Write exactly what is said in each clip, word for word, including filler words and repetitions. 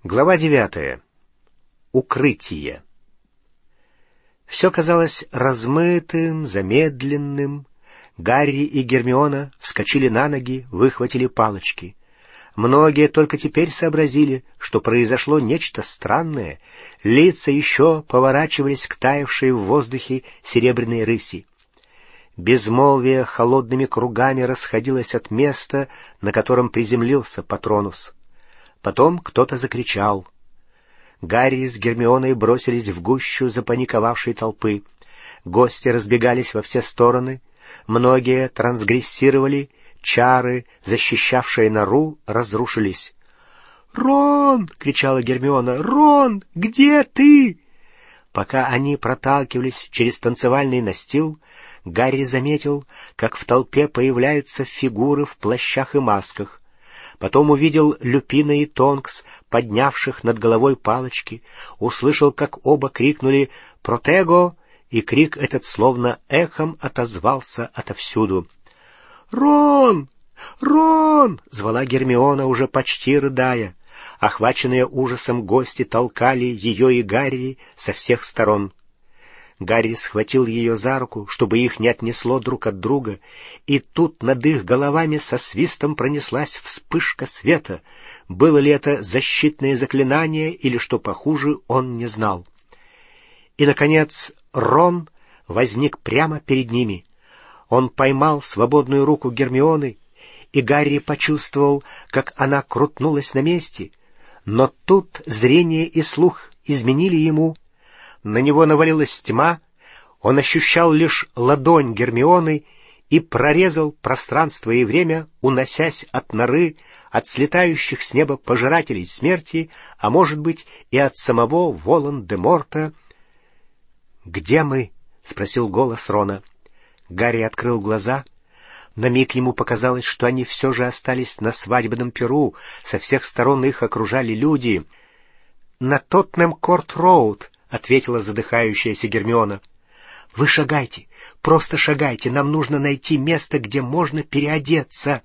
Глава девятая. Укрытие. Все казалось размытым, замедленным. Гарри и Гермиона вскочили на ноги, выхватили палочки. Многие только теперь сообразили, что произошло нечто странное. Лица еще поворачивались к таявшей в воздухе серебряной рыси. Безмолвие холодными кругами расходилось от места, на котором приземлился Патронус. Потом кто-то закричал. Гарри с Гермионой бросились в гущу запаниковавшей толпы. Гости разбегались во все стороны. Многие трансгрессировали. Чары, защищавшие нору, разрушились. «Рон!» — кричала Гермиона. «Рон! Где ты?» Пока они проталкивались через танцевальный настил, Гарри заметил, как в толпе появляются фигуры в плащах и масках. Потом увидел Люпина и Тонкс, поднявших над головой палочки, услышал, как оба крикнули «Протего!», и крик этот словно эхом отозвался отовсюду. «Рон! Рон!» — звала Гермиона, уже почти рыдая. Охваченные ужасом гости толкали ее и Гарри со всех сторон. Гарри схватил ее за руку, чтобы их не отнесло друг от друга, и тут над их головами со свистом пронеслась вспышка света. Было ли это защитное заклинание или что похуже, он не знал. И, наконец, Рон возник прямо перед ними. Он поймал свободную руку Гермионы, и Гарри почувствовал, как она крутнулась на месте. Но тут зрение и слух изменили ему. На него навалилась тьма, он ощущал лишь ладонь Гермионы и прорезал пространство и время, уносясь от норы, от слетающих с неба пожирателей смерти, а может быть и от самого Волан-де-Морта. «Где мы?» — спросил голос Рона. Гарри открыл глаза. На миг ему показалось, что они все же остались на свадебном пиру, со всех сторон их окружали люди. «На Тоттенхэм-Корт-Роуд», — ответила задыхающаяся Гермиона. «Вы шагайте, просто шагайте, нам нужно найти место, где можно переодеться».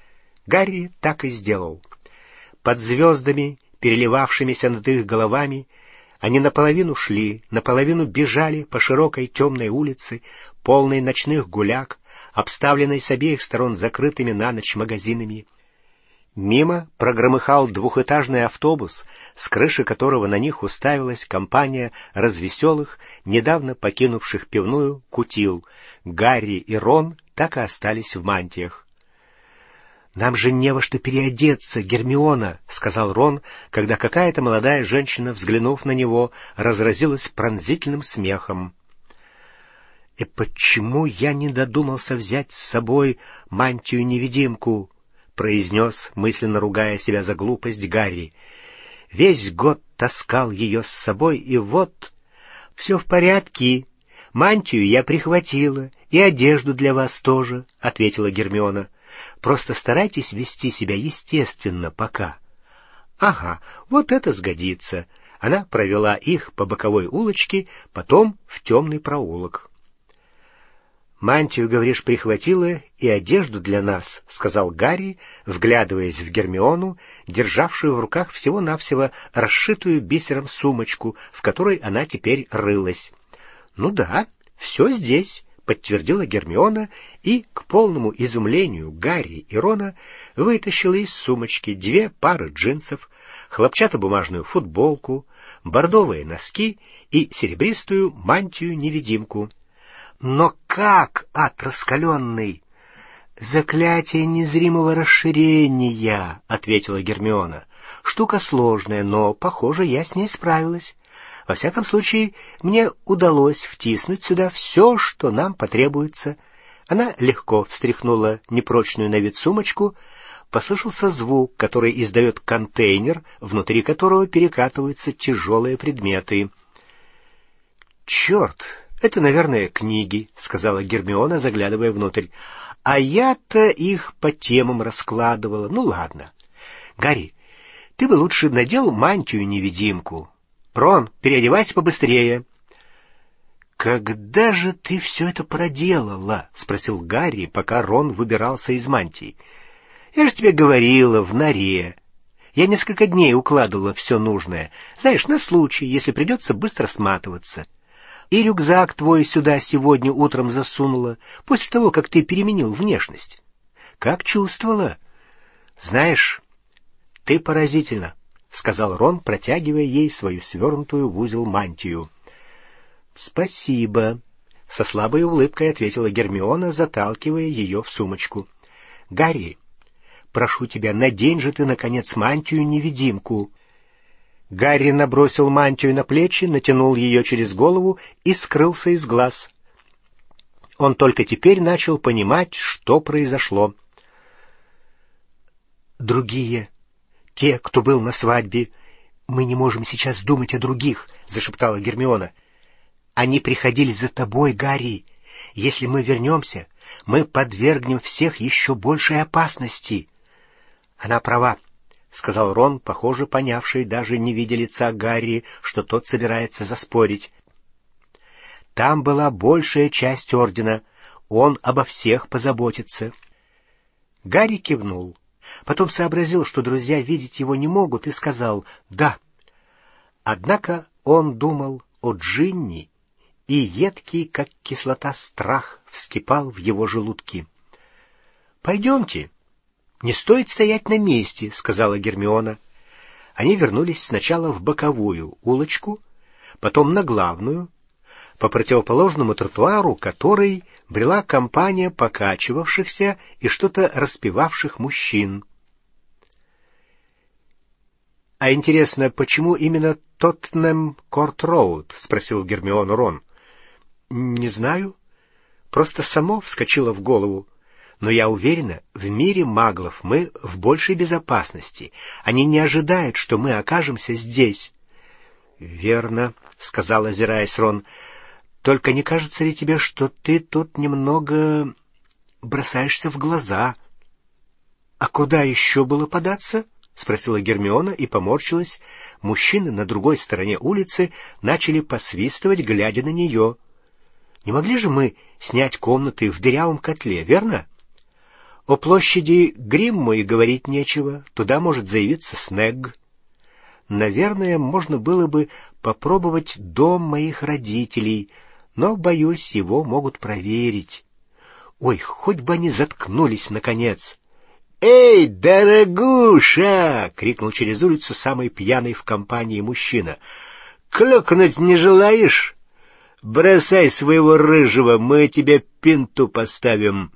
Гарри так и сделал. Под звездами, переливавшимися над их головами, они наполовину шли, наполовину бежали по широкой темной улице, полной ночных гуляк, обставленной с обеих сторон закрытыми на ночь магазинами. Мимо прогромыхал двухэтажный автобус, с крыши которого на них уставилась компания развеселых, недавно покинувших пивную кутил. Гарри и Рон так и остались в мантиях. «Нам же не во что переодеться, Гермиона», — сказал Рон, когда какая-то молодая женщина, взглянув на него, разразилась пронзительным смехом. «И почему я не додумался взять с собой мантию-невидимку?» — произнес, мысленно ругая себя за глупость, Гарри. «Весь год таскал ее с собой, и вот...» «Все в порядке. Мантию я прихватила, и одежду для вас тоже», — ответила Гермиона. «Просто старайтесь вести себя естественно пока». «Ага, вот это сгодится». Она провела их по боковой улочке, потом в темный проулок. «Мантию, говоришь, прихватила и одежду для нас», — сказал Гарри, вглядываясь в Гермиону, державшую в руках всего-навсего расшитую бисером сумочку, в которой она теперь рылась. «Ну да, все здесь», — подтвердила Гермиона, и, к полному изумлению Гарри и Рона, вытащила из сумочки две пары джинсов, хлопчатобумажную футболку, бордовые носки и серебристую мантию-невидимку. «Но как, ад раскаленный?» «Заклятие незримого расширения», — ответила Гермиона. «Штука сложная, но, похоже, я с ней справилась. Во всяком случае, мне удалось втиснуть сюда все, что нам потребуется». Она легко встряхнула непрочную на вид сумочку. Послышался звук, который издает контейнер, внутри которого перекатываются тяжелые предметы. «Черт! Это, наверное, книги», — сказала Гермиона, заглядывая внутрь. «А я-то их по темам раскладывала. Ну, ладно. Гарри, ты бы лучше надел мантию-невидимку. Рон, переодевайся побыстрее». «Когда же ты все это проделала?» — спросил Гарри, пока Рон выбирался из мантии. «Я же тебе говорила, в норе. Я несколько дней укладывала все нужное, знаешь, на случай, если придется быстро сматываться. И рюкзак твой сюда сегодня утром засунула, после того, как ты переменил внешность. Как чувствовала? Знаешь, ты поразительна, — сказал Рон, протягивая ей свою свернутую в узел мантию. — Спасибо, — со слабой улыбкой ответила Гермиона, заталкивая ее в сумочку. — Гарри, прошу тебя, надень же ты, наконец, мантию-невидимку. Гарри набросил мантию на плечи, натянул ее через голову и скрылся из глаз. Он только теперь начал понимать, что произошло. «Другие, те, кто был на свадьбе, мы не можем сейчас думать о других», — зашептала Гермиона. «Они приходили за тобой, Гарри. Если мы вернемся, мы подвергнем всех еще большей опасности». «Она права», — сказал Рон, похоже, понявший, даже не видя лица Гарри, что тот собирается заспорить. «Там была большая часть ордена. Он обо всех позаботится». Гарри кивнул. Потом сообразил, что друзья видеть его не могут, и сказал «да». Однако он думал о Джинни, и едкий, как кислота, страх вскипал в его желудке. «Пойдемте. Не стоит стоять на месте», — сказала Гермиона. Они вернулись сначала в боковую улочку, потом на главную, по противоположному тротуару которой брела компания покачивавшихся и что-то распевавших мужчин. — А интересно, почему именно Тоттенхэм-Корт-Роуд? — спросил Гермиону Рон. — Не знаю. Просто само вскочило в голову. Но я уверена, в мире маглов мы в большей безопасности. Они не ожидают, что мы окажемся здесь. — Верно, — сказал, озираясь Рон. — Только не кажется ли тебе, что ты тут немного бросаешься в глаза? — А куда еще было податься? — спросила Гермиона и поморщилась. Мужчины на другой стороне улицы начали посвистывать, глядя на нее. — Не могли же мы снять комнаты в дырявом котле, верно? О площади Гримму и говорить нечего, туда может заявиться Снегг. Наверное, можно было бы попробовать дом моих родителей, но, боюсь, его могут проверить. Ой, хоть бы они заткнулись, наконец! «Эй, дорогуша!» — крикнул через улицу самый пьяный в компании мужчина. «Клюкнуть не желаешь? Бросай своего рыжего, мы тебе пинту поставим».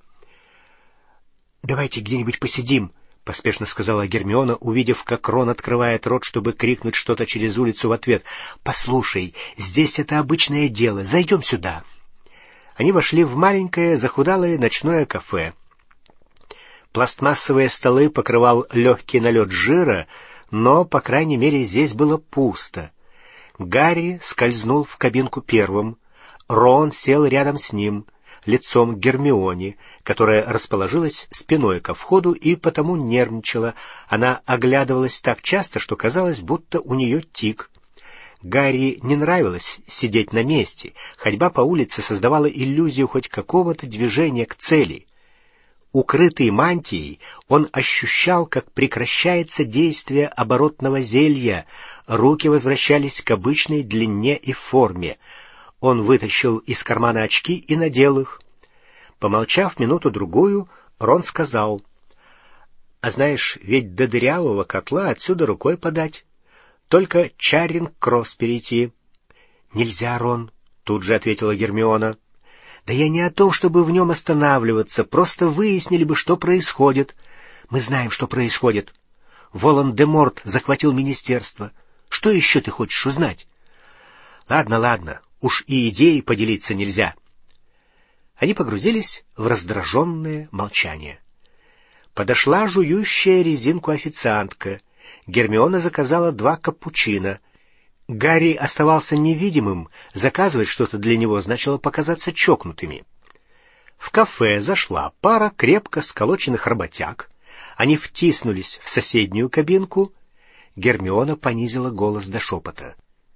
«Давайте где-нибудь посидим», — поспешно сказала Гермиона, увидев, как Рон открывает рот, чтобы крикнуть что-то через улицу в ответ. «Послушай, здесь это обычное дело. Зайдем сюда». Они вошли в маленькое захудалое ночное кафе. Пластмассовые столы покрывал легкий налет жира, но, по крайней мере, здесь было пусто. Гарри скользнул в кабинку первым. Рон сел рядом с ним, лицом к Гермионе, которая расположилась спиной ко входу и потому нервничала. Она оглядывалась так часто, что казалось, будто у нее тик. Гарри не нравилось сидеть на месте. Ходьба по улице создавала иллюзию хоть какого-то движения к цели. Укрытый мантией, он ощущал, как прекращается действие оборотного зелья. Руки возвращались к обычной длине и форме. Он вытащил из кармана очки и надел их. Помолчав минуту-другую, Рон сказал: — А знаешь, ведь до дырявого котла отсюда рукой подать. Только Чаринг-Кросс перейти. — Нельзя, Рон, — тут же ответила Гермиона. — Да я не о том, чтобы в нем останавливаться, просто выяснили бы, что происходит. Мы знаем, что происходит. Волан-де-Морт захватил министерство. Что еще ты хочешь узнать? — Ладно, ладно. Уж и идеей поделиться нельзя. Они погрузились в раздраженное молчание. Подошла жующая резинку официантка. Гермиона заказала два каппучино. Гарри оставался невидимым, заказывать что-то для него значило показаться чокнутыми. В кафе зашла пара крепко сколоченных работяг. Они втиснулись в соседнюю кабинку. Гермиона понизила голос до шепота.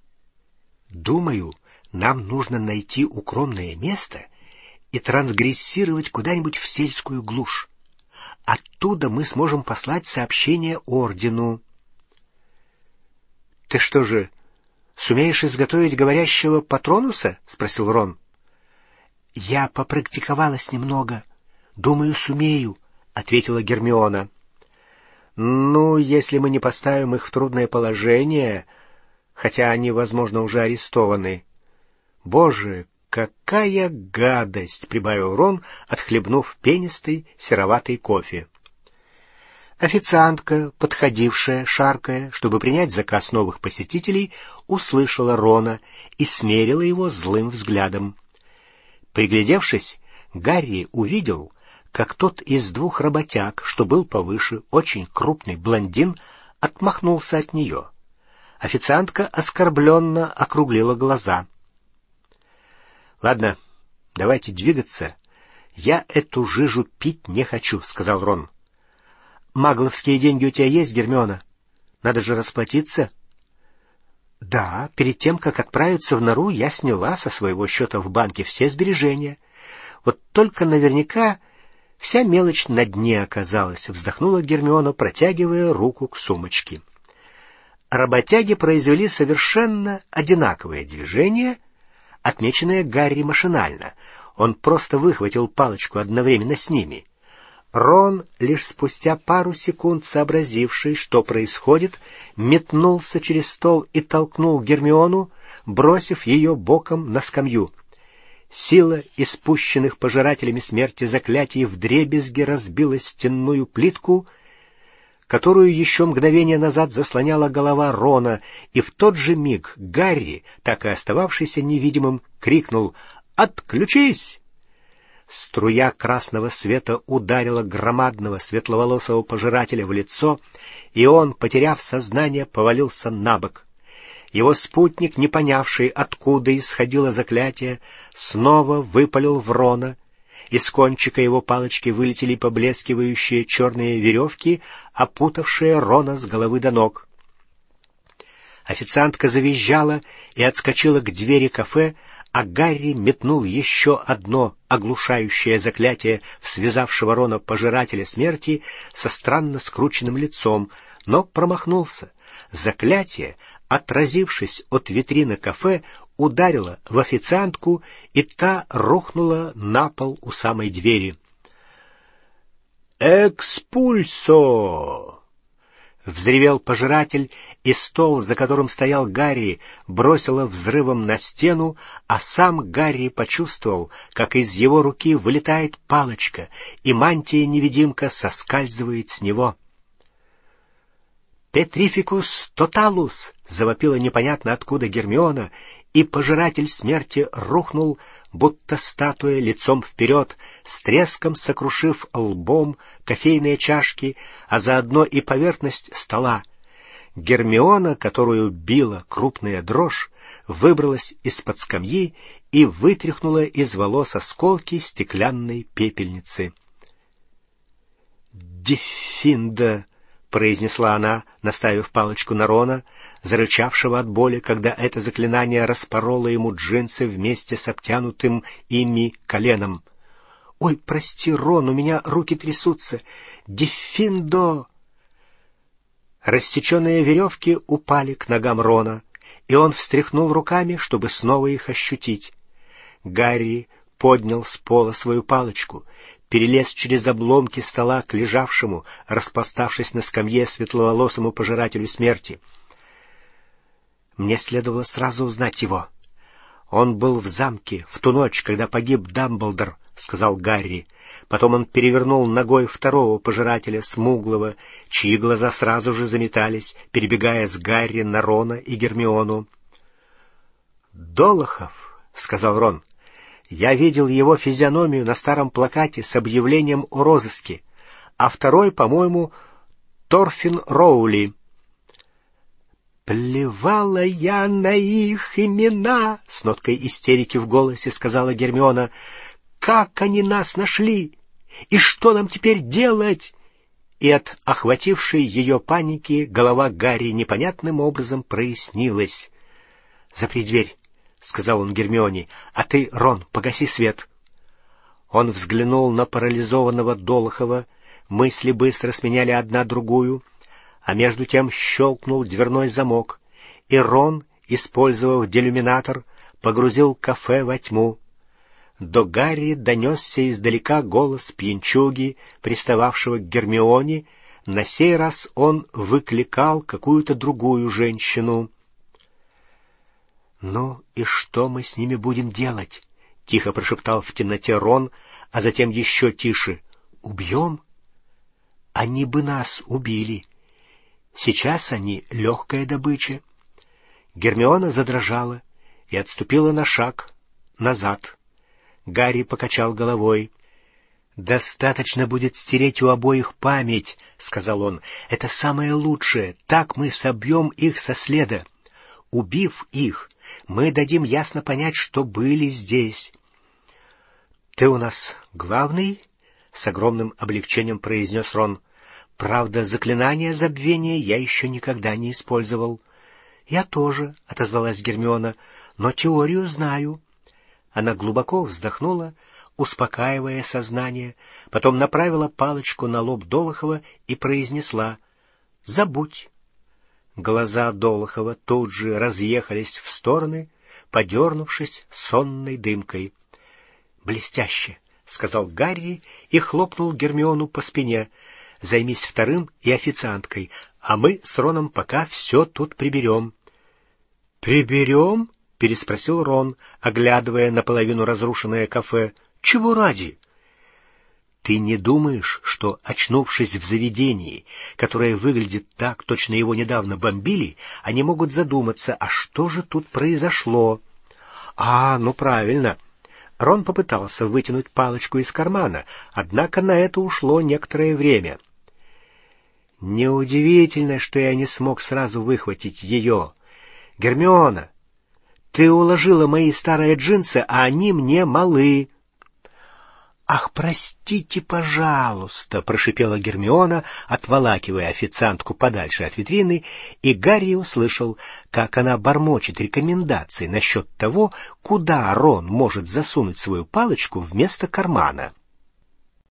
«Думаю, нам нужно найти укромное место и трансгрессировать куда-нибудь в сельскую глушь. Оттуда мы сможем послать сообщение ордену». Ты что же, сумеешь изготовить говорящего Патронуса? — спросил Рон. — Я попрактиковалась немного. Думаю, сумею, — ответила Гермиона. — Ну, если мы не поставим их в трудное положение, хотя они, возможно, уже арестованы. — Боже, какая гадость! — прибавил Рон, отхлебнув пенистый сероватый кофе. Официантка, подходившая, шаркая, чтобы принять заказ новых посетителей, услышала Рона и смерила его злым взглядом. Приглядевшись, Гарри увидел, как тот из двух работяг, что был повыше, очень крупный блондин, отмахнулся от нее. Официантка оскорбленно округлила глаза. — Ладно, давайте двигаться. Я эту жижу пить не хочу, — сказал Рон. — Магловские деньги у тебя есть, Гермиона? Надо же расплатиться. — Да, перед тем, как отправиться в нору, я сняла со своего счета в банке все сбережения. Вот только наверняка вся мелочь на дне оказалась, — вздохнула Гермиона, протягивая руку к сумочке. Работяги произвели совершенно одинаковое движение, отмеченное Гарри машинально. Он просто выхватил палочку одновременно с ними. Рон, лишь спустя пару секунд сообразивший, что происходит, метнулся через стол и толкнул Гермиону, бросив ее боком на скамью. Сила испущенных пожирателями смерти заклятий вдребезги разбила стенную плитку, которую еще мгновение назад заслоняла голова Рона, и в тот же миг Гарри, так и остававшийся невидимым, крикнул «Отключись!». Струя красного света ударила громадного светловолосого пожирателя в лицо, и он, потеряв сознание, повалился на бок. Его спутник, не понявший, откуда исходило заклятие, снова выпалил в Рона. Из кончика его палочки вылетели поблескивающие черные веревки, опутавшие Рона с головы до ног. Официантка завизжала и отскочила к двери кафе, а Гарри метнул еще одно оглушающее заклятие в связавшего Рона пожирателя смерти со странно скрученным лицом, но промахнулся. Заклятие, отразившись от витрины кафе, ударило в официантку, и та рухнула на пол у самой двери. «Экспульсо!» Взревел пожиратель, и стол, за которым стоял Гарри, бросило взрывом на стену, а сам Гарри почувствовал, как из его руки вылетает палочка, и мантия-невидимка соскальзывает с него. «Петрификус тоталус!» — завопила непонятно откуда Гермиона, и пожиратель смерти рухнул, будто статуя, лицом вперед, с треском сокрушив лбом кофейные чашки, а заодно и поверхность стола. Гермиона, которую била крупная дрожь, выбралась из-под скамьи и вытряхнула из волос осколки стеклянной пепельницы. «Дефинда!» — произнесла она, наставив палочку на Рона, зарычавшего от боли, когда это заклинание распороло ему джинсы вместе с обтянутым ими коленом. — Ой, прости, Рон, у меня руки трясутся. Дефиндо! Рассеченные веревки упали к ногам Рона, и он встряхнул руками, чтобы снова их ощутить. Гарри поднял с пола свою палочку, перелез через обломки стола к лежавшему, распластавшись на скамье, светловолосому пожирателю смерти. Мне следовало сразу узнать его. Он был в замке в ту ночь, когда погиб Дамблдор, — сказал Гарри. Потом он перевернул ногой второго пожирателя, смуглого, чьи глаза сразу же заметались, перебегая с Гарри на Рона и Гермиону. — Долохов, — сказал Рон. Я видел его физиономию на старом плакате с объявлением о розыске, а второй, по-моему, Торфин Роули. «Плевала я на их имена!» — с ноткой истерики в голосе сказала Гермиона. «Как они нас нашли? И что нам теперь делать?» И от охватившей ее паники голова Гарри непонятным образом прояснилась. «Запри дверь», — сказал он Гермионе, — «а ты, Рон, погаси свет». Он взглянул на парализованного Долохова, мысли быстро сменяли одна другую, а между тем щелкнул дверной замок, и Рон, использовав делюминатор, погрузил кафе во тьму. До Гарри донесся издалека голос пьянчуги, пристававшего к Гермионе. На сей раз он выкликал какую-то другую женщину. «Ну и что мы с ними будем делать?» — тихо прошептал в темноте Рон, а затем еще тише. «Убьем? Они бы нас убили. Сейчас они легкая добыча». Гермиона задрожала и отступила на шаг назад. Гарри покачал головой. «Достаточно будет стереть у обоих память», — сказал он. «Это самое лучшее. Так мы собьем их со следа. Убив их, мы дадим ясно понять, что были здесь». «Ты у нас главный?» — с огромным облегчением произнес Рон. «Правда, заклинание забвения я еще никогда не использовал». «Я тоже», — отозвалась Гермиона, — «но теорию знаю». Она глубоко вздохнула, успокаивая сознание, потом направила палочку на лоб Долохова и произнесла: «Забудь». Глаза Долохова тут же разъехались в стороны, подернувшись сонной дымкой. «Блестяще», — сказал Гарри и хлопнул Гермиону по спине. «Займись вторым и официанткой, а мы с Роном пока все тут приберем». «Приберем?» — переспросил Рон, оглядывая наполовину разрушенное кафе. «Чего ради?» «Ты не думаешь, что, очнувшись в заведении, которое выглядит так, точно его недавно бомбили, они могут задуматься, а что же тут произошло?» «А, ну правильно». Рон попытался вытянуть палочку из кармана, однако на это ушло некоторое время. «Неудивительно, что я не смог сразу выхватить ее. Гермиона, ты уложила мои старые джинсы, а они мне малы». «Ах, простите, пожалуйста», — прошипела Гермиона, отволакивая официантку подальше от витрины, и Гарри услышал, как она бормочет рекомендации насчет того, куда Рон может засунуть свою палочку вместо кармана.